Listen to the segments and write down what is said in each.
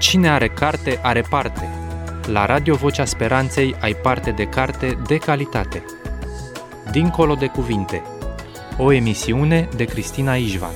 Cine are carte, are parte. La Radio Vocea Speranței ai parte de carte de calitate. Dincolo de cuvinte. O emisiune de Cristina Ișvan.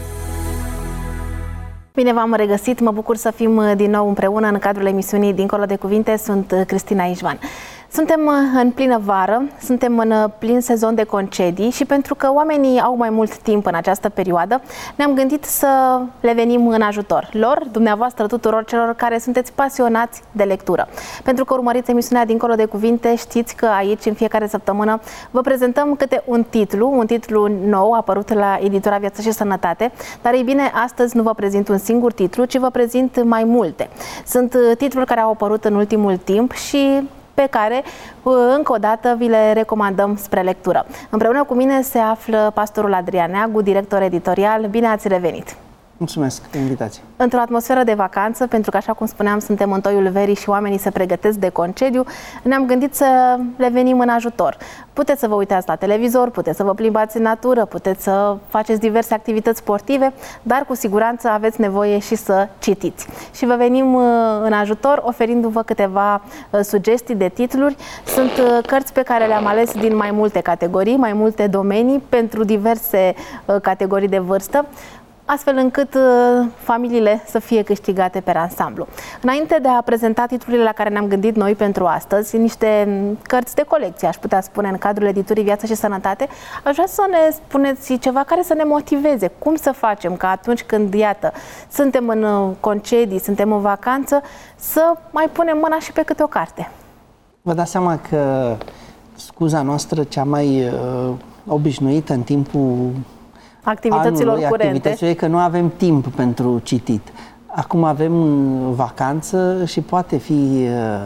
Bine v-am regăsit, mă bucur să fim din nou împreună în cadrul emisiunii Dincolo de cuvinte. Sunt Cristina Ișvan. Suntem în plină vară, suntem în plin sezon de concedii și pentru că oamenii au mai mult timp în această perioadă, ne-am gândit să le venim în ajutor lor, dumneavoastră, tuturor celor care sunteți pasionați de lectură. Pentru că urmăriți emisiunea Dincolo de cuvinte, știți că aici, în fiecare săptămână, vă prezentăm câte un titlu nou apărut la editura Viață și Sănătate, dar ei bine, astăzi nu vă prezint un singur titlu, ci vă prezint mai multe. Sunt titluri care au apărut în ultimul timp și pe care, încă o dată, vi le recomandăm spre lectură. Împreună cu mine se află pastorul Adrian Neagu, director editorial. Bine ați revenit! Mulțumesc de invitație! Într-o atmosferă de vacanță, pentru că, așa cum spuneam, suntem în toiul verii și oamenii se pregătesc de concediu, ne-am gândit să le venim în ajutor. Puteți să vă uitați la televizor, puteți să vă plimbați în natură, puteți să faceți diverse activități sportive, dar cu siguranță aveți nevoie și să citiți. Și vă venim în ajutor oferindu-vă câteva sugestii de titluri. Sunt cărți pe care le-am ales din mai multe categorii, mai multe domenii, pentru diverse categorii de vârstă, astfel încât familiile să fie câștigate pe ansamblu. Înainte de a prezenta titlurile la care ne-am gândit noi pentru astăzi, niște cărți de colecție, aș putea spune, în cadrul editurii Viață și Sănătate, aș vrea să ne spuneți ceva care să ne motiveze. Cum să facem ca atunci când, iată, suntem în concedii, suntem în vacanță, să mai punem mâna și pe câte o carte? Vă dați seama că scuza noastră cea mai obișnuită în timpul activităților curente e că nu avem timp pentru citit. Acum avem vacanță și poate fi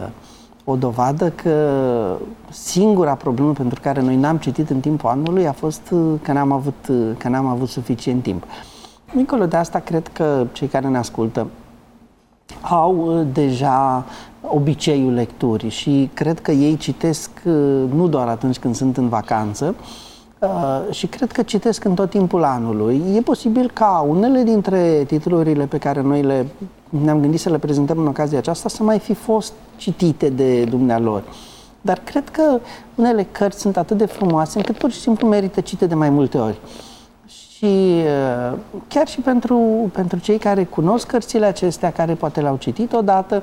o dovadă că singura problemă pentru care noi n-am citit în timpul anului a fost că n-am avut suficient timp. Dincolo de asta, cred că cei care ne ascultă au deja obiceiul lecturii și cred că ei citesc nu doar atunci când sunt în vacanță, și cred că citesc în tot timpul anului. E posibil ca unele dintre titlurile pe care noi ne-am gândit să le prezentăm în ocazia aceasta să mai fi fost citite de dumnealor. Dar cred că unele cărți sunt atât de frumoase încât pur și simplu merită citite de mai multe ori. Și chiar și pentru cei care cunosc cărțile acestea, care poate le-au citit odată,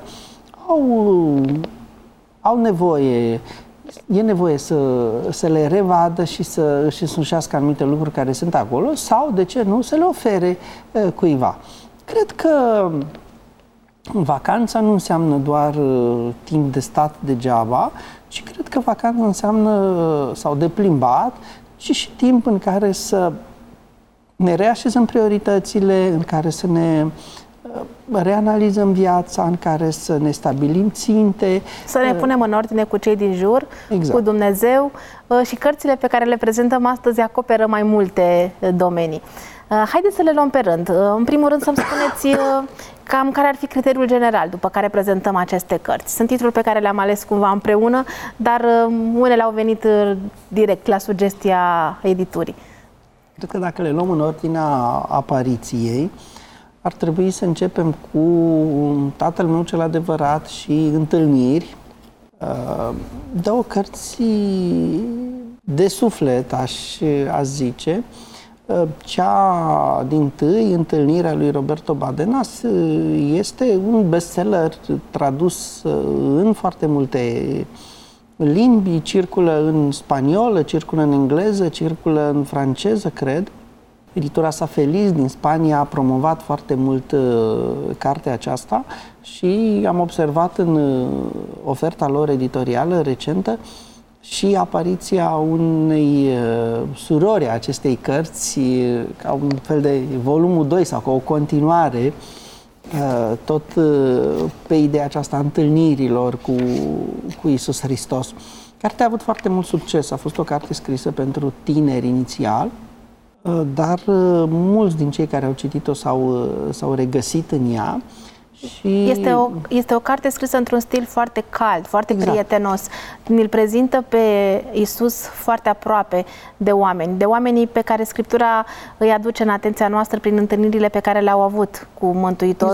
au nevoie. E nevoie să le revadă și să își însușească anumite lucruri care sunt acolo sau, de ce nu, să le ofere cuiva. Cred că vacanța nu înseamnă doar timp de stat degeaba, ci cred că vacanța înseamnă, sau de plimbat, ci și timp în care să ne reașezăm prioritățile, în care să ne reanalizăm viața, în care să ne stabilim ținte. Să ne punem în ordine cu cei din jur, exact, cu Dumnezeu, și cărțile pe care le prezentăm astăzi acoperă mai multe domenii. Haideți să le luăm pe rând. În primul rând să-mi spuneți cam care ar fi criteriul general după care prezentăm aceste cărți. Sunt titluri pe care le-am ales cumva împreună, dar unele au venit direct la sugestia editurii. Cred că dacă le luăm în ordinea apariției, ar trebui să începem cu Tatăl meu cel adevărat și Întâlniri. Două cărți de suflet, aș zice. Cea dintâi, Întâlnirea lui Roberto Badenas, este un bestseller tradus în foarte multe limbi, circulă în spaniolă, circulă în engleză, circulă în franceză, cred. Editura Sa Feliz din Spania a promovat foarte mult cartea aceasta și am observat în oferta lor editorială recentă și apariția unei surori a acestei cărți, ca un fel de volumul 2 sau ca o continuare, tot pe ideea aceasta a întâlnirilor cu Iisus Hristos. Cartea a avut foarte mult succes, a fost o carte scrisă pentru tineri inițial, dar mulți din cei care au citit-o s-au regăsit în ea. Și Este o carte scrisă într-un stil foarte cald, foarte prietenos. Ne-l prezintă pe Iisus foarte aproape de oameni, de oamenii pe care Scriptura îi aduce în atenția noastră prin întâlnirile pe care le-au avut cu Mântuitorul.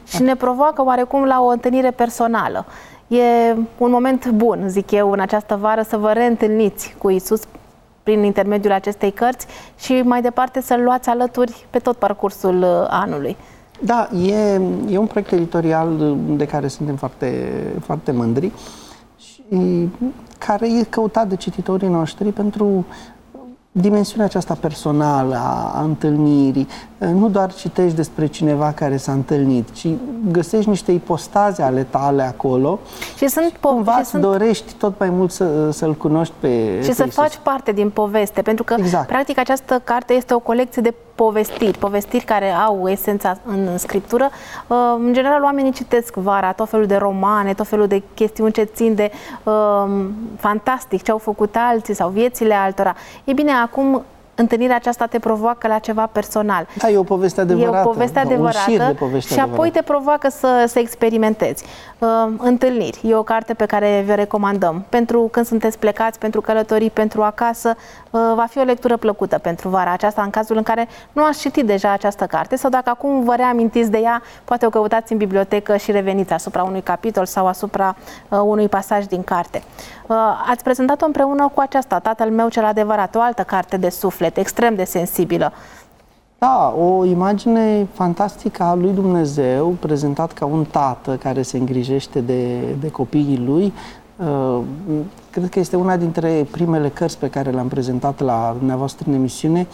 și ne provoacă oarecum la o întâlnire personală. E un moment bun, zic eu, în această vară să vă reîntâlniți cu Iisus prin intermediul acestei cărți și mai departe să-L luați alături pe tot parcursul anului. Da, e un proiect editorial de care suntem foarte, foarte mândri și care e căutat de cititorii noștri pentru dimensiunea aceasta personală a întâlnirii. Nu doar citești despre cineva care s-a întâlnit, ci găsești niște ipostaze ale tale acolo și cumva îți dorești tot mai mult să-L cunoști pe și să faci parte din poveste, pentru că practic această carte este o colecție de povestiri care au esența în scriptură. În general, oamenii citesc vara tot felul de romane, tot felul de chestiuni ce țin de fantastic, ce au făcut alții sau viețile altora. E bine, acum întâlnirea aceasta te provoacă la ceva personal. Da, e o poveste adevărată. E o poveste adevărată un șir de poveste și apoi te provoacă să experimentezi. Întâlniri. E o carte pe care vă recomandăm. Pentru când sunteți plecați, pentru călătorii, pentru acasă, va fi o lectură plăcută pentru vara aceasta, în cazul în care nu ați citit deja această carte sau dacă acum vă reamintiți de ea, poate o căutați în bibliotecă și reveniți asupra unui capitol sau asupra unui pasaj din carte. Ați prezentat-o împreună cu aceasta, Tatăl meu cel adevărat, o altă carte de suflet, extrem de sensibilă. Da, o imagine fantastică a lui Dumnezeu, prezentat ca un tată care se îngrijește de copiii lui. Cred că este una dintre primele cărți pe care le-am prezentat la dumneavoastră în emisiune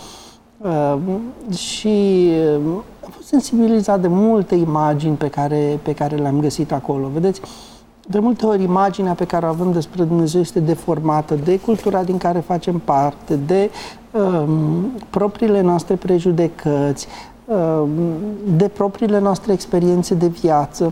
și am fost sensibilizat de multe imagini pe care le-am găsit acolo. Vedeți, de multe ori imaginea pe care o avem despre Dumnezeu este deformată de cultura din care facem parte, de propriile noastre prejudecăți, de propriile noastre experiențe de viață.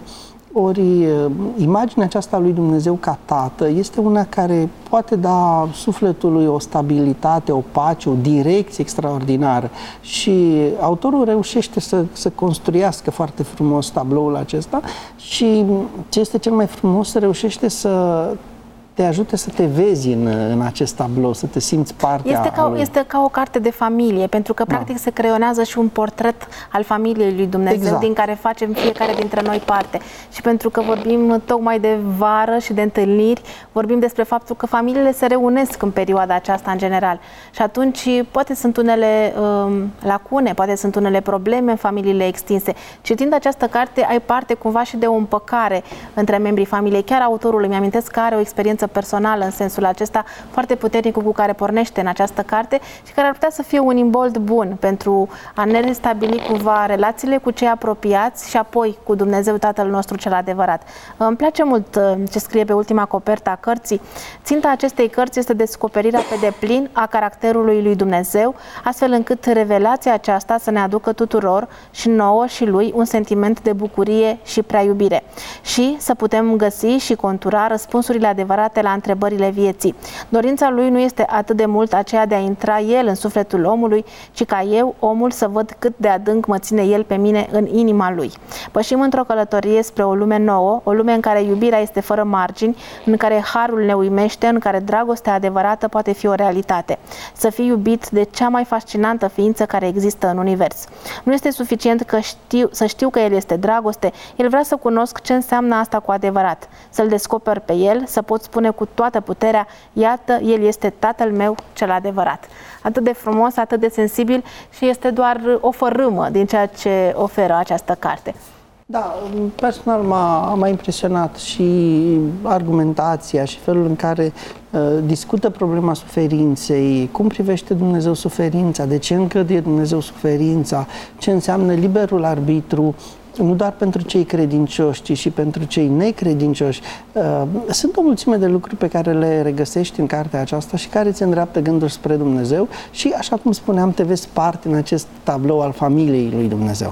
Ori imaginea aceasta lui Dumnezeu ca Tată este una care poate da sufletului o stabilitate, o pace, o direcție extraordinară. Și autorul reușește să construiască foarte frumos tabloul acesta și ce este cel mai frumos, reușește să te ajute să te vezi în acest tablou, să te simți parte a lui. Este ca o carte de familie, pentru că practic se creionează și un portret al familiei lui Dumnezeu, din care facem fiecare dintre noi parte. Și pentru că vorbim tocmai de vară și de întâlniri, vorbim despre faptul că familiile se reunesc în perioada aceasta în general. Și atunci poate sunt unele lacune, poate sunt unele probleme în familiile extinse. Citind această carte, ai parte cumva și de o împăcare între membrii familiei. Chiar autorul, îmi amintesc că are o experiență personală în sensul acesta foarte puternic cu care pornește în această carte și care ar putea să fie un imbold bun pentru a ne restabili cumva relațiile cu cei apropiați și apoi cu Dumnezeu Tatăl nostru cel adevărat. Îmi place mult ce scrie pe ultima copertă a cărții. Ținta acestei cărți este descoperirea pe deplin a caracterului lui Dumnezeu, astfel încât revelația aceasta să ne aducă tuturor și nouă și lui un sentiment de bucurie și prea iubire și să putem găsi și contura răspunsurile adevărate la întrebările vieții. Dorința lui nu este atât de mult aceea de a intra el în sufletul omului, ci ca eu, omul, să văd cât de adânc mă ține el pe mine în inima lui. Pășim într-o călătorie spre o lume nouă, o lume în care iubirea este fără margini, în care harul ne uimește, în care dragostea adevărată poate fi o realitate. Să fii iubit de cea mai fascinantă ființă care există în univers. Nu este suficient să știu că el este dragoste, el vrea să cunosc ce înseamnă asta cu adevărat, să-l descoper pe el, să pot spune cu toată puterea, iată, el este Tatăl meu cel adevărat. Atât de frumos, atât de sensibil și este doar o fărâmă din ceea ce oferă această carte. Da, personal m-a impresionat și argumentația și felul în care discută problema suferinței, cum privește Dumnezeu suferința, de ce încăduie Dumnezeu suferința, ce înseamnă liberul arbitru, nu doar pentru cei credincioși, ci și pentru cei necredincioși. Sunt o mulțime de lucruri pe care le regăsești în cartea aceasta și care ți îndreaptă gândul spre Dumnezeu și, așa cum spuneam, te vezi parte în acest tablou al familiei lui Dumnezeu.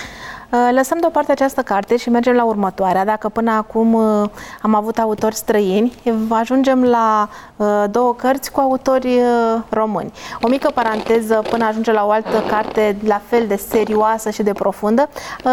Lăsăm deoparte această carte și mergem la următoarea. Dacă până acum am avut autori străini, ajungem la două cărți cu autori români. O mică paranteză până ajunge la o altă carte la fel de serioasă și de profundă.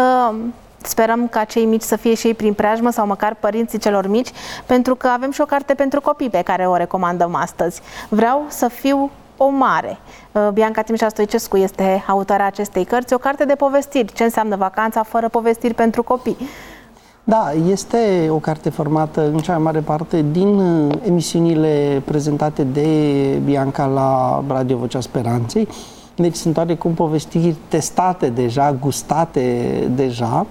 Sperăm ca cei mici să fie și ei prin preajmă sau măcar părinții celor mici, pentru că avem și o carte pentru copii pe care o recomandăm astăzi. Vreau să fiu O mare. Bianca Timișa Stoicescu este autoarea acestei cărți, o carte de povestiri. Ce înseamnă vacanța fără povestiri pentru copii? Da, este o carte formată în cea mai mare parte din emisiunile prezentate de Bianca la Radio Vocea Speranței. Deci sunt oarecum povestiri testate deja, gustate deja.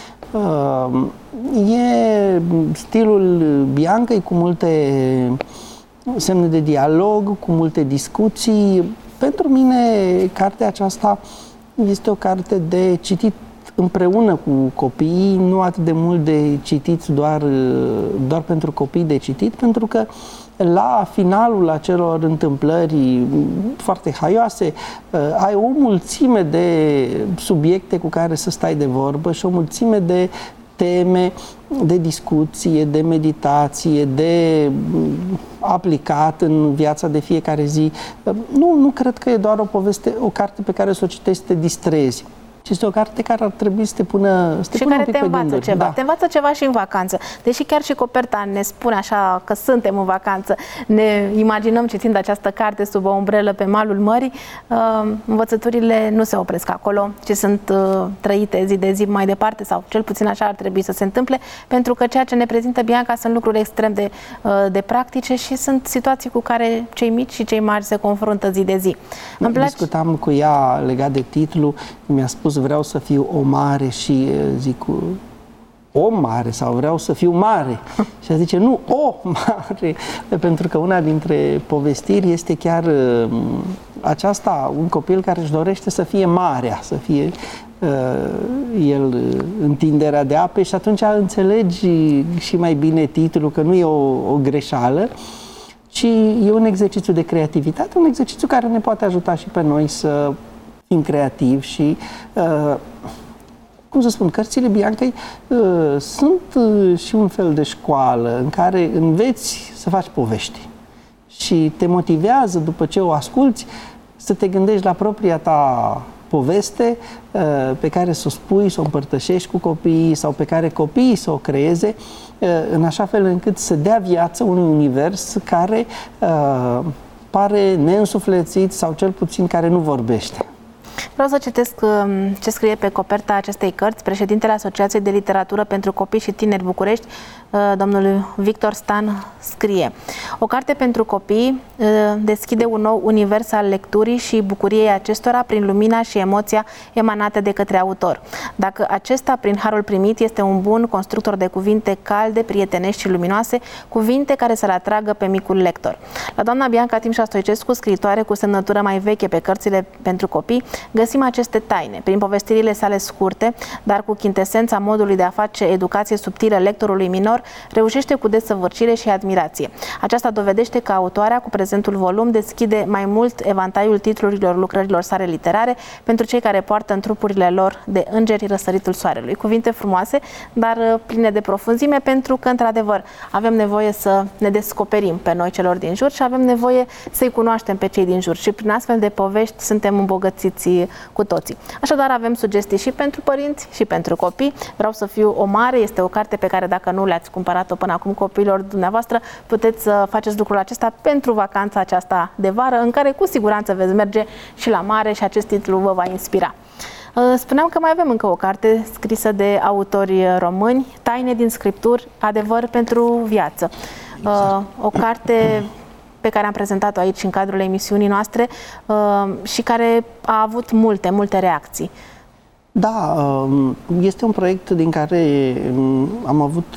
E stilul Biancăi cu multe semne de dialog, cu multe discuții. Pentru mine, cartea aceasta este o carte de citit împreună cu copiii, nu atât de mult de citit doar pentru copii de citit, pentru că la finalul acelor întâmplări foarte haioase ai o mulțime de subiecte cu care să stai de vorbă și o mulțime de teme de discuție, de meditație, de aplicat în viața de fiecare zi. Nu cred că e doar o carte pe care să o citești, să te distrezi. Este o carte care ar trebui să te pună și care te învață ceva. Da. Te învață ceva și în vacanță. Deși chiar și coperta ne spune așa că suntem în vacanță, ne imaginăm citind această carte sub o umbrelă pe malul mării, învățăturile nu se opresc acolo, ci sunt trăite zi de zi mai departe, sau cel puțin așa ar trebui să se întâmple, pentru că ceea ce ne prezintă Bianca sunt lucruri extrem de practice și sunt situații cu care cei mici și cei mari se confruntă zi de zi. Discutam cu ea legat de titlu, mi-a spus vreau să fiu o mare și zic o mare sau vreau să fiu mare. Și ea zice nu, o mare, pentru că una dintre povestiri este chiar aceasta, un copil care își dorește să fie marea, să fie el întinderea de ape și atunci înțelegi și mai bine titlul, că nu e o greșeală, ci e un exercițiu de creativitate, un exercițiu care ne poate ajuta și pe noi să fim creativi și, cum să spun, cărțile Biancăi sunt și un fel de școală în care înveți să faci povești și te motivează, după ce o asculți, să te gândești la propria ta poveste pe care să o spui, să o împărtășești cu copiii sau pe care copiii să o creeze în așa fel încât să dea viață unui univers care pare neînsuflețit sau cel puțin care nu vorbește. Vreau să citesc ce scrie pe coperta acestei cărți președintele Asociației de Literatură pentru Copii și Tineri București, domnul Victor Stan, scrie: o carte pentru copii deschide un nou univers al lecturii și bucuriei acestora prin lumina și emoția emanate de către autor. Dacă acesta, prin harul primit, este un bun constructor de cuvinte calde, prietenești și luminoase, cuvinte care să-l atragă pe micul lector. La doamna Bianca Timișa Stoicescu, scriitoare cu semnătură mai veche pe cărțile pentru copii, găsim aceste taine. Prin povestirile sale scurte, dar cu chintesența modului de a face educație subtilă lectorului minor, reușește cu desăvârșire și admirație. Aceasta dovedește că autoarea cu prezentul volum deschide mai mult evantaiul titlurilor lucrărilor sale literare pentru cei care poartă în trupurile lor de îngeri răsăritul soarelui. Cuvinte frumoase, dar pline de profunzime, pentru că, într-adevăr, avem nevoie să ne descoperim pe noi celor din jur și avem nevoie să-i cunoaștem pe cei din jur și prin astfel de povești suntem îmbogățiți cu toții. Așadar, avem sugestii și pentru părinți și pentru copii. Vreau să fiu o mare este o carte pe care, dacă nu le-ați cumpărat-o până acum copiilor dumneavoastră, puteți să faceți lucrul acesta pentru vacanța aceasta de vară, în care cu siguranță veți merge și la mare și acest titlu vă va inspira. Spuneam că mai avem încă o carte scrisă de autori români, Taine din Scripturi, adevăr pentru viață. O carte pe care am prezentat-o aici în cadrul emisiunii noastre și care a avut multe reacții. Da, este un proiect din care am avut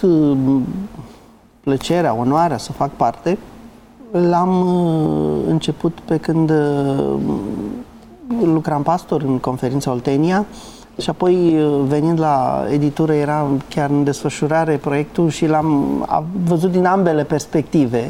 plăcerea, onoarea să fac parte. L-am început pe când lucram pastor în Conferința Oltenia și apoi, venind la editură, era chiar în desfășurare proiectul și l-am văzut din ambele perspective.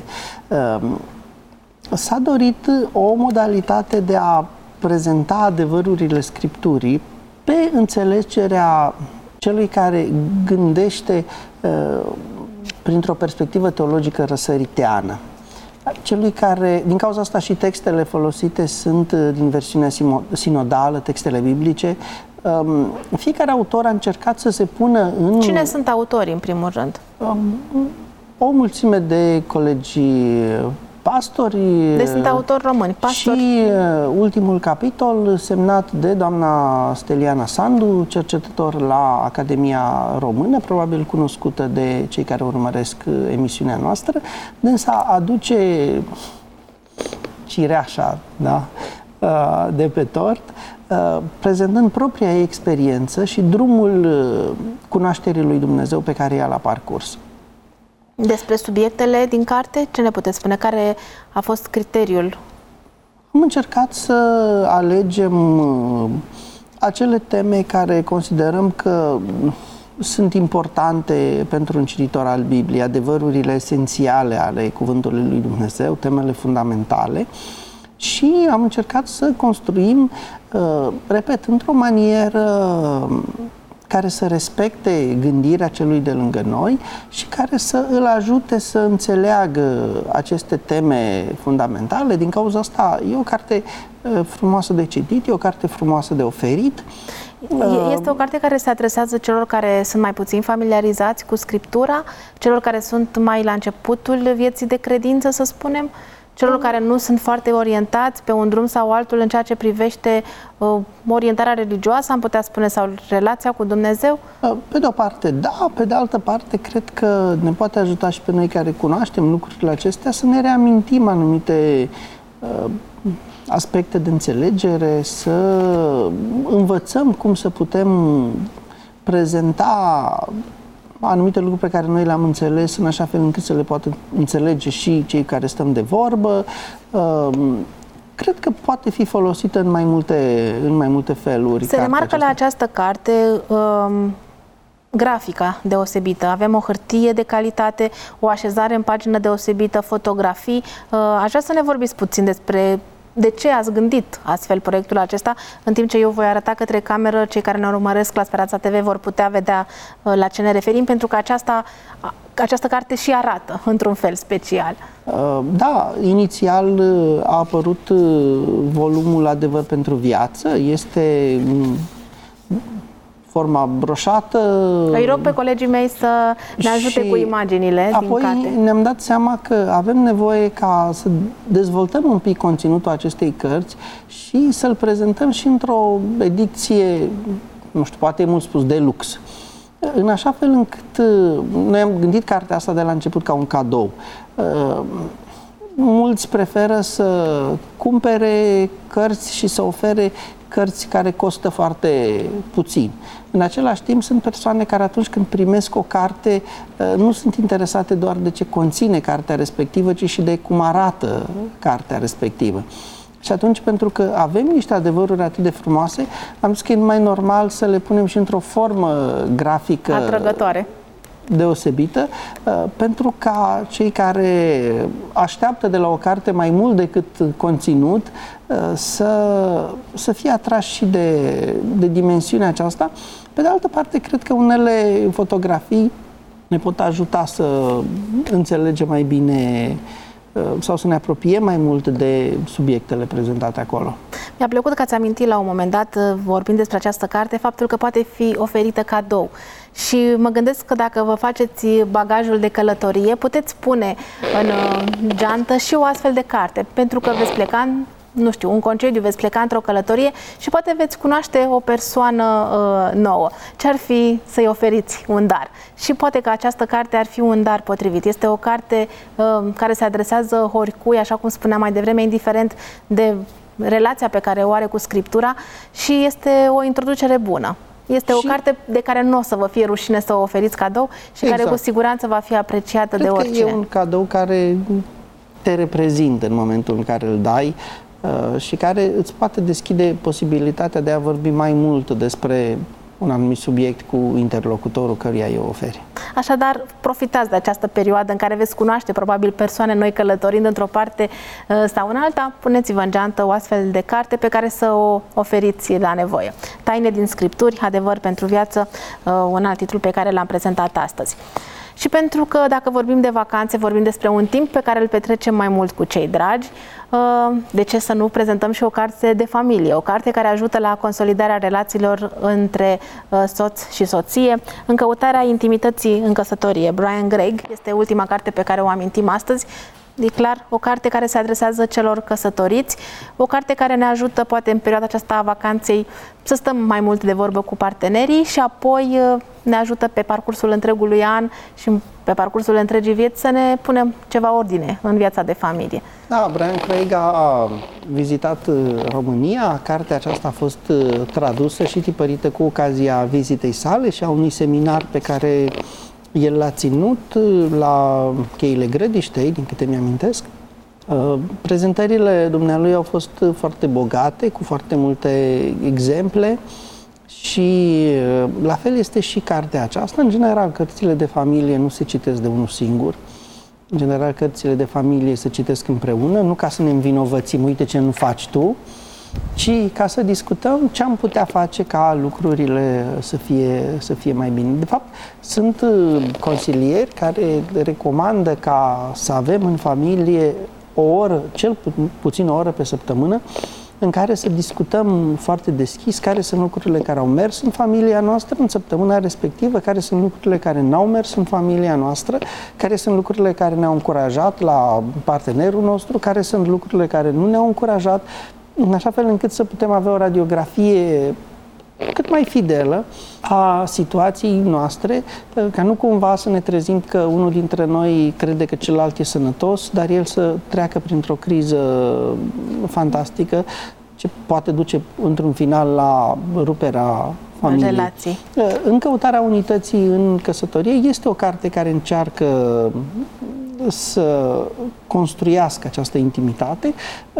S-a dorit o modalitate de a prezenta adevărurile Scripturii pe înțelegerea celui care gândește printr-o perspectivă teologică răsăriteană. Celui care, din cauza asta și textele folosite sunt din versiunea sinodală, textele biblice. Fiecare autor a încercat să se pună în... Cine sunt autorii, în primul rând? O mulțime de colegi pastori. Deci sunt autori români, pastori. Și ultimul capitol semnat de doamna Steliana Sandu, cercetător la Academia Română, probabil cunoscută de cei care urmăresc emisiunea noastră, dânsa aduce cireașa, da, de pe tort, prezentând propria ei experiență și drumul cunoașterii lui Dumnezeu pe care ea l-a parcurs. Despre subiectele din carte, ce ne puteți spune? Care a fost criteriul? Am încercat să alegem acele teme care considerăm că sunt importante pentru un cititor al Bibliei, adevărurile esențiale ale Cuvântului lui Dumnezeu, temele fundamentale, și am încercat să construim, repet, într-o manieră care să respecte gândirea celui de lângă noi și care să îl ajute să înțeleagă aceste teme fundamentale. Din cauza asta e o carte frumoasă de citit, e o carte frumoasă de oferit. Este o carte care se adresează celor care sunt mai puțin familiarizați cu Scriptura, celor care sunt mai la începutul vieții de credință, să spunem, celor care nu sunt foarte orientați pe un drum sau altul în ceea ce privește orientarea religioasă, am putea spune, sau relația cu Dumnezeu? Pe de o parte, da, pe de altă parte, cred că ne poate ajuta și pe noi care cunoaștem lucrurile acestea să ne reamintim anumite aspecte de înțelegere, să învățăm cum să putem prezenta anumite lucruri pe care noi le-am înțeles în așa fel încât să le poată înțelege și cei care stăm de vorbă. Cred că poate fi folosită în mai multe feluri. Se remarcă la această carte grafica deosebită. Avem o hârtie de calitate, o așezare în pagină deosebită, fotografii. Aș vrea să ne vorbiți puțin despre de ce ați gândit astfel proiectul acesta, în timp ce eu voi arăta către cameră, cei care ne urmăresc la Speranța TV vor putea vedea la ce ne referim, pentru că această carte și arată într-un fel special. Da, inițial a apărut volumul Adevăr pentru viață, este forma broșată. Îi rog pe colegii mei să ne ajute cu imaginile din carte. Apoi ne-am dat seama că avem nevoie ca să dezvoltăm un pic conținutul acestei cărți și să-l prezentăm și într-o ediție, nu știu, poate e mult spus, de lux. În așa fel încât noi am gândit cartea asta de la început ca un cadou. Mulți preferă să cumpere cărți și să ofere cărți care costă foarte puțin. În același timp, sunt persoane care atunci când primesc o carte nu sunt interesate doar de ce conține cartea respectivă, ci și de cum arată cartea respectivă. Și atunci, pentru că avem niște adevăruri atât de frumoase, am zis că e mai normal să le punem și într-o formă grafică atrăgătoare, deosebită, pentru ca cei care așteaptă de la o carte mai mult decât conținut să fie atrași și de dimensiunea aceasta. Pe de altă parte, cred că unele fotografii ne pot ajuta să înțelegem mai bine sau să ne apropiem mai mult de subiectele prezentate acolo. Mi-a plăcut că ați amintit la un moment dat, vorbind despre această carte, faptul că poate fi oferită cadou. Și mă gândesc că dacă vă faceți bagajul de călătorie, puteți pune în geantă și o astfel de carte, pentru că veți pleca, nu știu, un concediu, veți pleca într-o călătorie și poate veți cunoaște o persoană nouă. Ce-ar fi să-i oferiți un dar? Și poate că această carte ar fi un dar potrivit. Este o carte care se adresează oricui, așa cum spuneam mai devreme, indiferent de relația pe care o are cu Scriptura, și este o introducere bună. Este o carte de care nu o să vă fie rușine să o oferiți cadou și care cu siguranță va fi apreciată de oricine. Cred că e un cadou care te reprezintă în momentul în care îl dai și care îți poate deschide posibilitatea de a vorbi mai mult despre un anumit subiect cu interlocutorul căruia îi o oferi. Așadar, profitați de această perioadă în care veți cunoaște probabil persoane noi călătorind într-o parte sau în alta. Puneți-vă în geantă o astfel de carte pe care să o oferiți la nevoie. Taine din Scripturi, Adevăr pentru viață, un alt titlu pe care l-am prezentat astăzi. Și pentru că dacă vorbim de vacanțe, vorbim despre un timp pe care îl petrecem mai mult cu cei dragi, de ce să nu prezentăm și o carte de familie, o carte care ajută la consolidarea relațiilor între soț și soție, În căutarea intimității în căsătorie. Brian Greig este ultima carte pe care o amintim astăzi. E clar, o carte care se adresează celor căsătoriți, o carte care ne ajută, poate în perioada aceasta a vacanței, să stăm mai mult de vorbă cu partenerii și apoi ne ajută pe parcursul întregului an și pe parcursul întregii vieți să ne punem ceva ordine în viața de familie. Da, Brian Craig a vizitat România, cartea aceasta a fost tradusă și tipărită cu ocazia vizitei sale și a unui seminar pe care el l-a ținut la Cheile Grădiștei, din câte mi-amintesc. Prezentările dumnealui au fost foarte bogate, cu foarte multe exemple și la fel este și cartea aceasta. În general, cărțile de familie nu se citesc de unul singur. În general, cărțile de familie se citesc împreună, nu ca să ne învinovățim, uite ce nu faci tu, ci ca să discutăm ce am putea face ca lucrurile să fie mai bine. De fapt, sunt consilieri care recomandă ca să avem în familie o oră, cel puțin o oră pe săptămână, în care să discutăm foarte deschis care sunt lucrurile care au mers în familia noastră în săptămâna respectivă, care sunt lucrurile care n-au mers în familia noastră, care sunt lucrurile care ne-au încurajat la partenerul nostru, care sunt lucrurile care nu ne-au încurajat, în așa fel încât să putem avea o radiografie cât mai fidelă a situației noastre, ca nu cumva să ne trezim că unul dintre noi crede că celălalt e sănătos, dar el să treacă printr-o criză fantastică ce poate duce într-un final la ruperea familiei. Relații. În căutarea unității în căsătorie este o carte care încearcă să construiască această intimitate.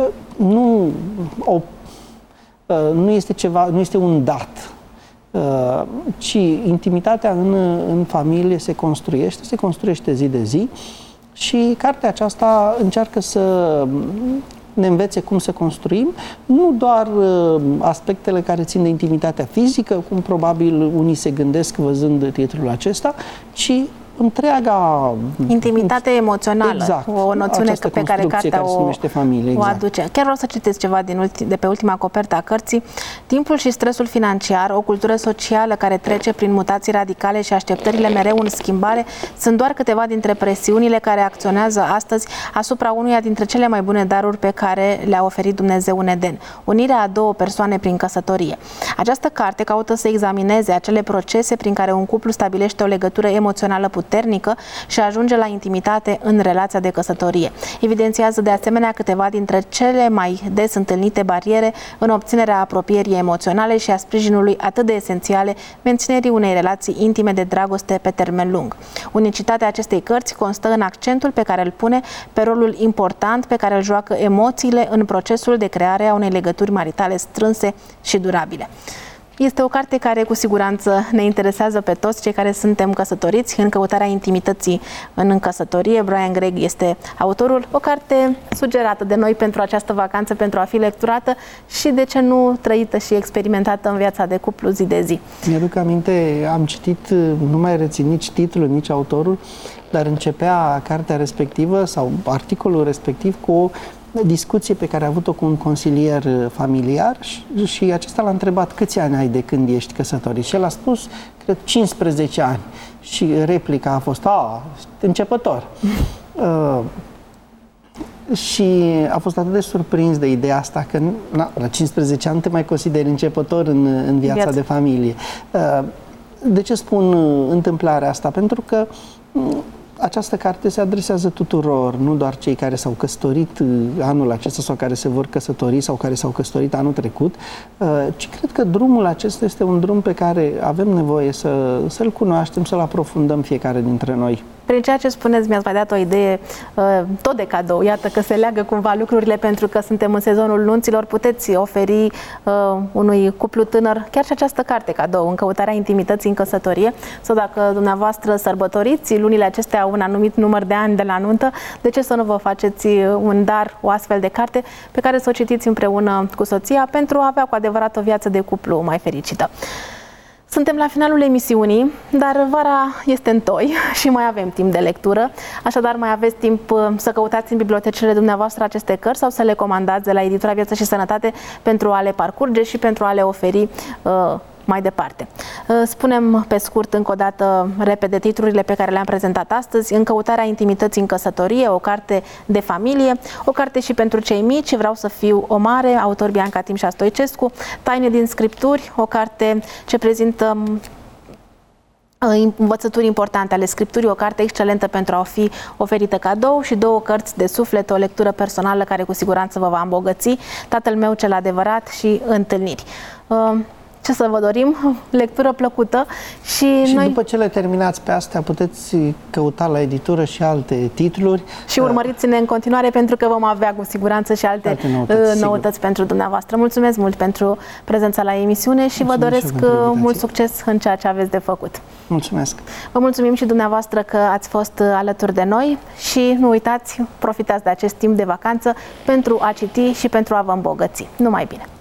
Nu este un dat, ci intimitatea în familie se construiește zi de zi și cartea aceasta încearcă să ne învețe cum să construim, nu doar aspectele care țin de intimitatea fizică, cum probabil unii se gândesc văzând titlul acesta, ci întreaga intimitate emoțională, exact, o noțiune pe care cartea o aduce. Chiar vreau să citesc ceva de pe ultima copertă a cărții. Timpul și stresul financiar, o cultură socială care trece prin mutații radicale și așteptările mereu în schimbare, sunt doar câteva dintre presiunile care acționează astăzi asupra unuia dintre cele mai bune daruri pe care le-a oferit Dumnezeu în Eden, unirea a două persoane prin căsătorie. Această carte caută să examineze acele procese prin care un cuplu stabilește o legătură emoțională puternică și ajunge la intimitate în relația de căsătorie. Evidențiază de asemenea câteva dintre cele mai des întâlnite bariere în obținerea apropierii emoționale și a sprijinului atât de esențiale menținerii unei relații intime de dragoste pe termen lung. Unicitatea acestei cărți constă în accentul pe care îl pune pe rolul important pe care îl joacă emoțiile în procesul de creare a unei legături maritale strânse și durabile. Este o carte care cu siguranță ne interesează pe toți cei care suntem căsătoriți în căutarea intimității în căsătorie. Brian Craig este autorul, o carte sugerată de noi pentru această vacanță, pentru a fi lecturată și, de ce nu, trăită și experimentată în viața de cuplu zi de zi. Mi-aduc aminte, am citit, nu mai rețin nici titlul, nici autorul, dar începea cartea respectivă sau articolul respectiv cu o discuție pe care a avut-o cu un consilier familiar și acesta l-a întrebat câți ani ai de când ești căsătorit și el a spus, cred, 15 ani și replica a fost, începător. Și a fost atât de surprins de ideea asta că la 15 ani te mai consideri începător în viața de familie. De ce spun întâmplarea asta? Pentru că această carte se adresează tuturor, nu doar cei care s-au căsătorit anul acesta sau care se vor căsători sau care s-au căsătorit anul trecut, ci cred că drumul acesta este un drum pe care avem nevoie să-l cunoaștem, să-l aprofundăm fiecare dintre noi. Prin ceea ce spuneți, mi-ați mai dat o idee tot de cadou. Iată că se leagă cumva lucrurile, pentru că suntem în sezonul nunților. Puteți oferi unui cuplu tânăr chiar și această carte cadou, în căutarea intimității în căsătorie. Sau dacă dumneavoastră sărbătoriți lunile acestea un anumit număr de ani de la nuntă, de ce să nu vă faceți un dar, o astfel de carte pe care să o citiți împreună cu soția pentru a avea cu adevărat o viață de cuplu mai fericită. Suntem la finalul emisiunii, dar vara este întoi și mai avem timp de lectură, așadar mai aveți timp să căutați în bibliotecile dumneavoastră aceste cărți sau să le comandați de la editura Viață și Sănătate pentru a le parcurge și pentru a le oferi mai departe. Spunem pe scurt încă o dată repede titlurile pe care le-am prezentat astăzi: În căutarea intimității în căsătorie, o carte de familie, o carte și pentru cei mici, Vreau să fiu o mare, autor Bianca Timșa Stoicescu, Taine din Scripturi, o carte ce prezintă învățături importante ale Scripturii, o carte excelentă pentru a fi oferită cadou, și 2 cărți de suflet, o lectură personală care cu siguranță vă va îmbogăți, Tatăl meu cel adevărat și Întâlniri. Ce să vă dorim? Lectură plăcută și noi... după ce le terminați pe astea, puteți căuta la editură și alte titluri. Și urmăriți-ne în continuare, pentru că vom avea cu siguranță și alte noutăți pentru dumneavoastră. Mulțumesc mult pentru prezența la emisiune și vă doresc mult succes în ceea ce aveți de făcut. Mulțumesc! Vă mulțumim și dumneavoastră că ați fost alături de noi și nu uitați, profitați de acest timp de vacanță pentru a citi și pentru a vă îmbogăți. Numai bine!